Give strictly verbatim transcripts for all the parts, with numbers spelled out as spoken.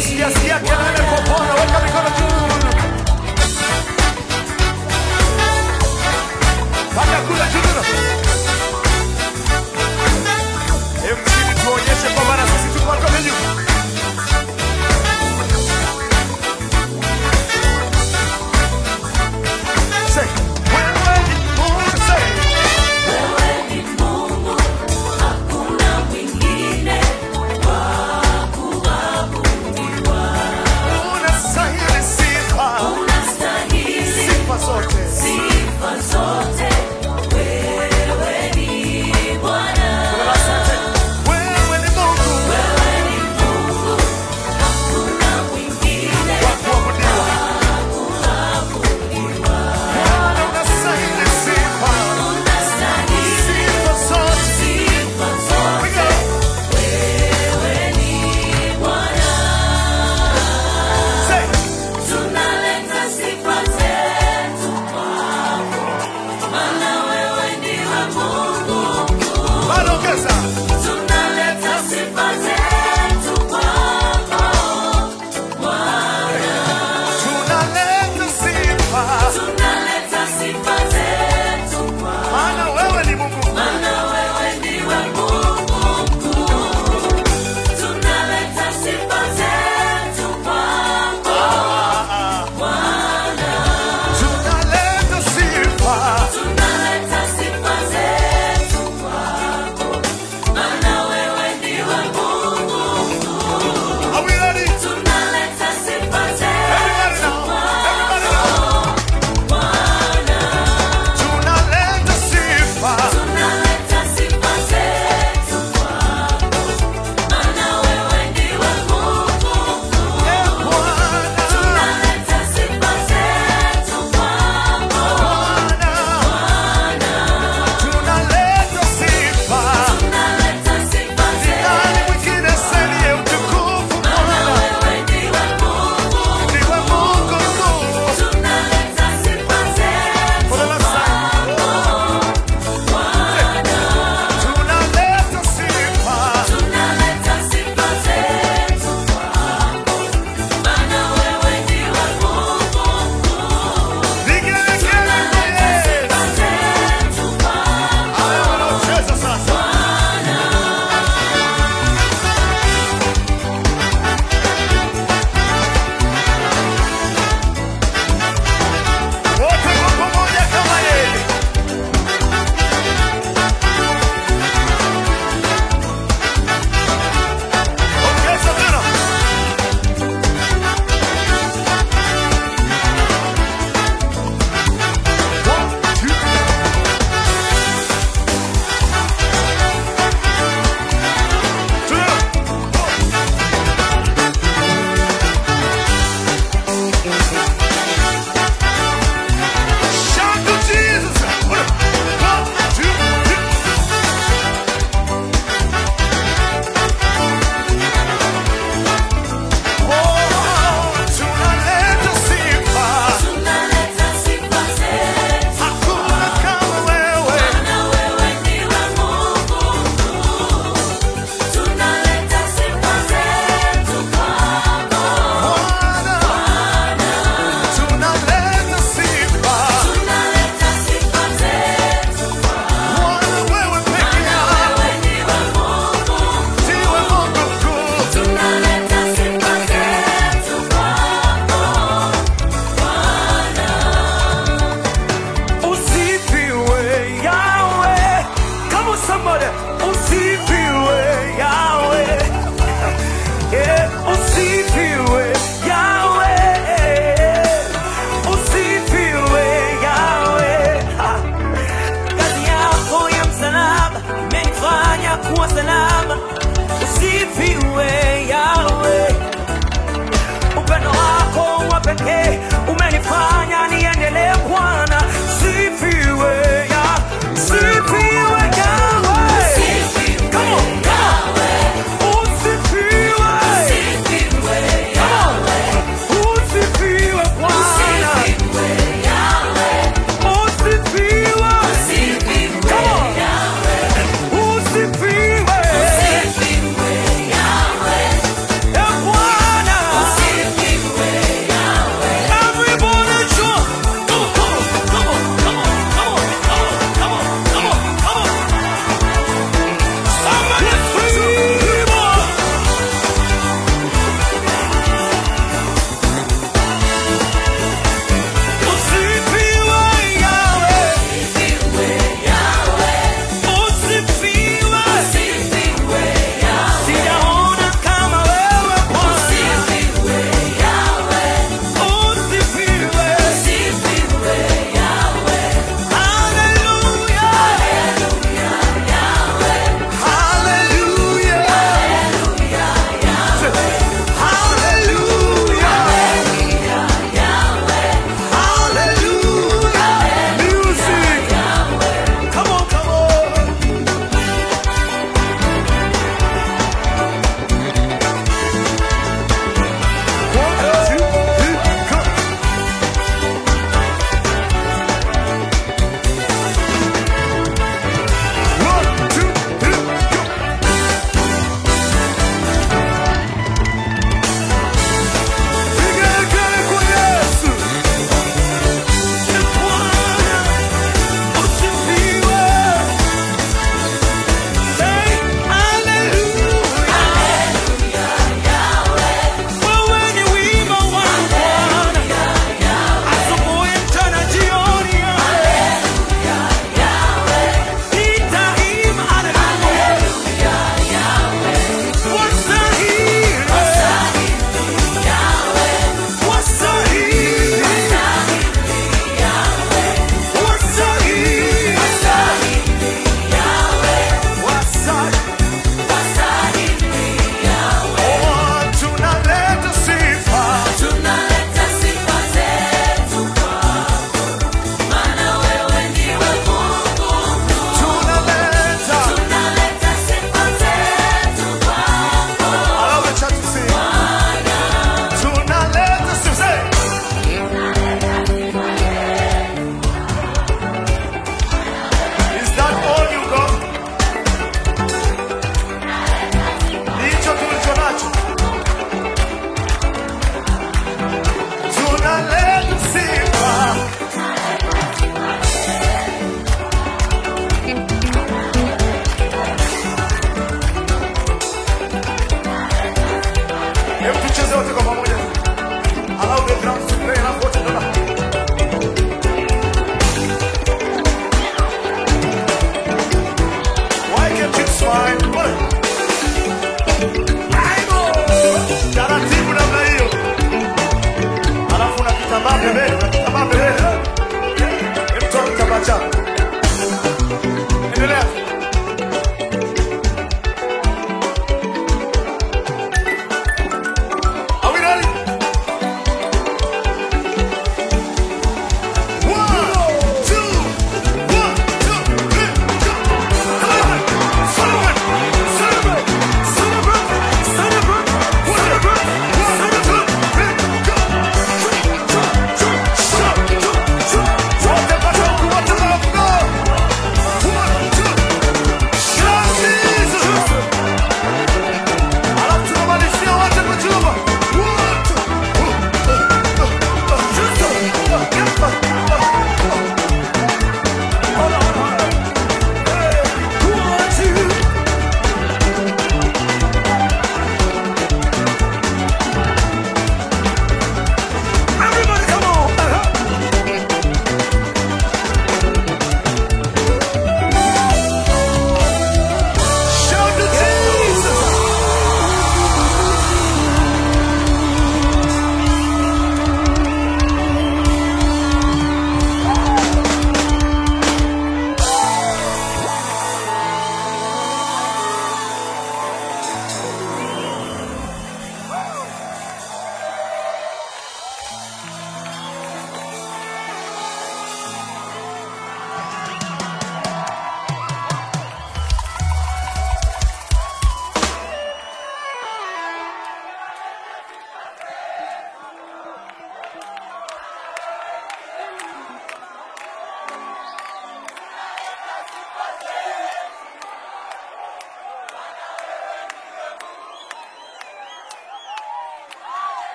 Sijasikia kelele kwa Bwana, weka mikono juu. Paka kula juu. Hebu msini tuonyeshe kwa maana sisi tuko kwa juu. Say, wewe ni Mungu, say. Wewe ni Mungu, hakuna mwingine wa kuabudiwa. Unastahili sifa. Unastahili Sifa zote. sifa zote. Wewe ni Bwana. Wewe ni Mungu. Wewe ni Mungu, hakuna mwingine Wa kuabudiwa. kuabudiwa. Bwana unastahili sifa. Unastahili Sifa zote. sifa We zote. go. Wewe ni Bwana. Say, Tunaleta sifa zetu kwako, maana wewe ndiwe Mungu mkuu. bado ongeza. Tunaleta sifa zetu kwako, Bwana. Tunaleta sifa. Tunaleta sifa zetu kwako, Maana wewe ni Mungu. maana wewe ndiwe Mungu mkuu. Tunaleta sifa zetu kwako, Bwana. Tunaleta sifa. Tunaleta sifa zetu kwako, maana wewe ndiwe Mungu mkuu. Are we ready? Tunaleta sifa zetu Everybody now. Everybody now. Bwana. Tunaleta sifa. Tunaleta sifa zetu kwako, maana wewe ndiwe Mungu mkuu. Eh, Bwana. Tunaleta sifa zetu kwako, Bwana. Bwana. Tunaleta sifa. Tunaleta sifa Nani zetu, mwingine zaidi ya utukufu maana Bwana? wewe ndiwe Mungu. Ndiwe Mungu mkuu. Tunaleta sifa zetu For the last time. Bwana. Tunaleta sifa. Tunaleta sifa zetu kwako, maana wewe ndiwe Mungu mkuu. Vigelegele kwa Yesu. Sifa zetu kwako, Haya wanaocheza sasa. Wote kwa pamoja kama yeye. Ongeza tena. One, two. Shout to Jesus. One, two, three. Oh, tunaleta sifa. tunaleta sifa zetu, Hakuna kama wewe. maana wewe ndiwe Mungu mkuu. Tunaleta sifa zetu kwako, Bwana. Tunaleta sifa. tunaleta sifa zetu kwako, Bwana wewe peke maana yako. wewe ndiwe Mungu. Ndiwe Mungu mkuu. Tunaleta sifa zetu kwako, Bwana. Usifiwe Yahweh. Come on somebody. Usifiwe Yahweh. Yeah, usifiwe Yahweh. Usifiwe Yahweh. Ha. Kazi yako ya msalaba imenifanya kuwa salama. Usifiwe Yahweh. Upendo wako wa pekee umenifanya niendelee Bwana. Sifiwe ya, sifiwe Yahweh. Come on, come on. Usifiwe. Come on. Usifiwe Bwana. Usifiwe. Come on. Usifiwe.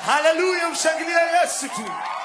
Haleluya, mshangilie Yesu tu.